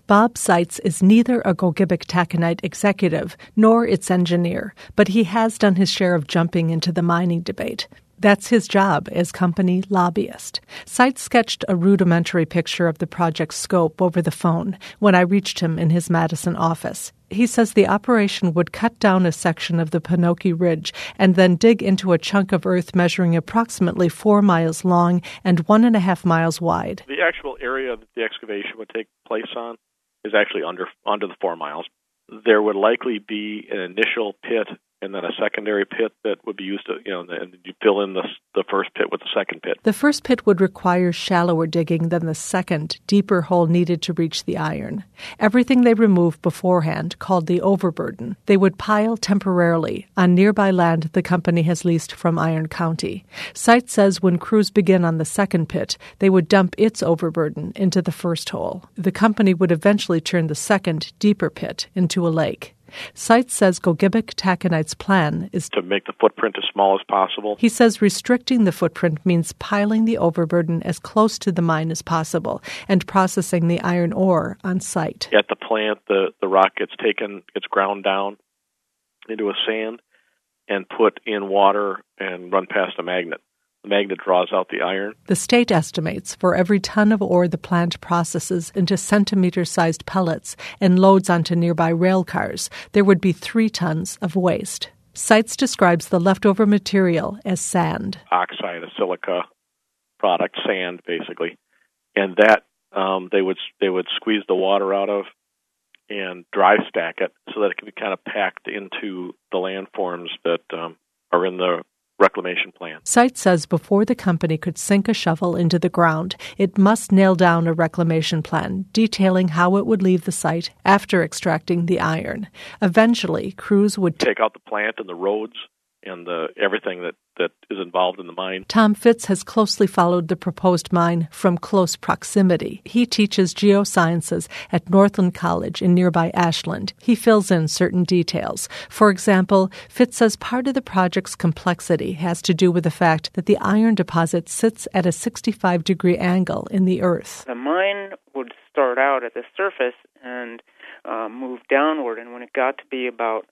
Bob Seitz is neither a Gogebic taconite executive nor its engineer, but he has done his share of jumping into the mining debate. That's his job as company lobbyist. Seitz sketched a rudimentary picture of the project's scope over the phone when I reached him in his Madison office. He says the operation would cut down a section of the Pinocchi Ridge and then dig into a chunk of earth measuring approximately 4 miles long and 1.5 miles wide. The actual area that the excavation would take place on is actually under the 4 miles. There would likely be an initial pit and then a secondary pit that would be used to, and you fill in the first pit with the second pit. The first pit would require shallower digging than the second, deeper hole needed to reach the iron. Everything they removed beforehand, called the overburden, they would pile temporarily on nearby land the company has leased from Iron County. Seitz says when crews begin on the second pit, they would dump its overburden into the first hole. The company would eventually turn the second, deeper pit into a lake. Seitz says Gogebic Taconite's plan is to make the footprint as small as possible. He says restricting the footprint means piling the overburden as close to the mine as possible and processing the iron ore on site. At the plant, the rock gets ground down into a sand and put in water and run past a magnet. The magnet draws out the iron. The state estimates for every ton of ore the plant processes into centimeter-sized pellets and loads onto nearby rail cars, there would be 3 tons of waste. Seitz describes the leftover material as sand. Oxide, a silica product, sand basically. And that they would squeeze the water out of and dry stack it so that it can be kind of packed into the landforms that are in the reclamation plan. Seitz says before the company could sink a shovel into the ground, it must nail down a reclamation plan detailing how it would leave the site after extracting the iron. Eventually, crews would take out the plant and the roads and everything that is involved in the mine. Tom Fitz has closely followed the proposed mine from close proximity. He teaches geosciences at Northland College in nearby Ashland. He fills in certain details. For example, Fitz says part of the project's complexity has to do with the fact that the iron deposit sits at a 65-degree angle in the earth. The mine would start out at the surface and move downward, and when it got to be about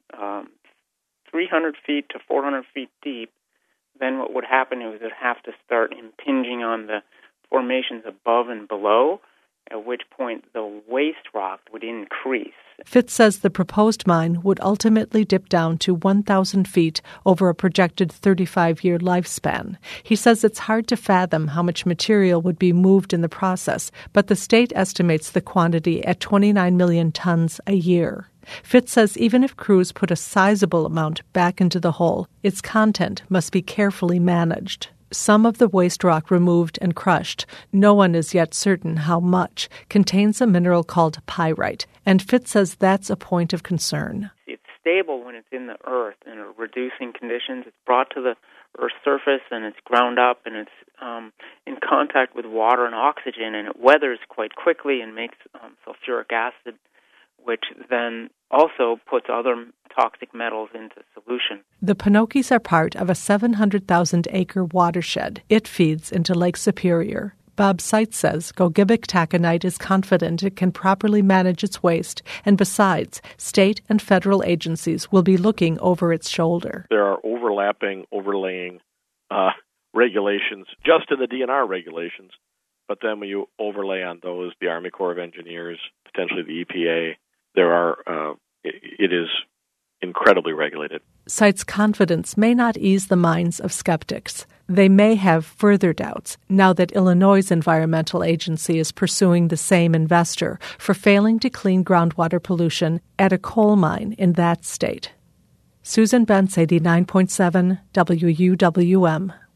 300 feet to 400 feet deep, then what would happen is it would have to start impinging on the formations above and below, at which point the waste rock would increase. Fitz says the proposed mine would ultimately dip down to 1,000 feet over a projected 35-year lifespan. He says it's hard to fathom how much material would be moved in the process, but the state estimates the quantity at 29 million tons a year. Fitz says even if crews put a sizable amount back into the hole, its content must be carefully managed. Some of the waste rock removed and crushed, no one is yet certain how much, contains a mineral called pyrite, and Fitz says that's a point of concern. It's stable when it's in the earth in reducing conditions. It's brought to the Earth's surface and it's ground up and it's in contact with water and oxygen, and it weathers quite quickly and makes sulfuric acid, which then also puts other toxic metals into solution. The Pinockis are part of a 700,000-acre watershed. It feeds into Lake Superior. Bob Seitz says Gogebic Taconite is confident it can properly manage its waste, and besides, state and federal agencies will be looking over its shoulder. There are overlaying regulations, just in the DNR regulations, but then when you overlay on those the Army Corps of Engineers, potentially the EPA, it is incredibly regulated. Seitz' confidence may not ease the minds of skeptics. They may have further doubts now that Illinois' environmental agency is pursuing the same investor for failing to clean groundwater pollution at a coal mine in that state. Susan Bentz, 89.7 WUWM.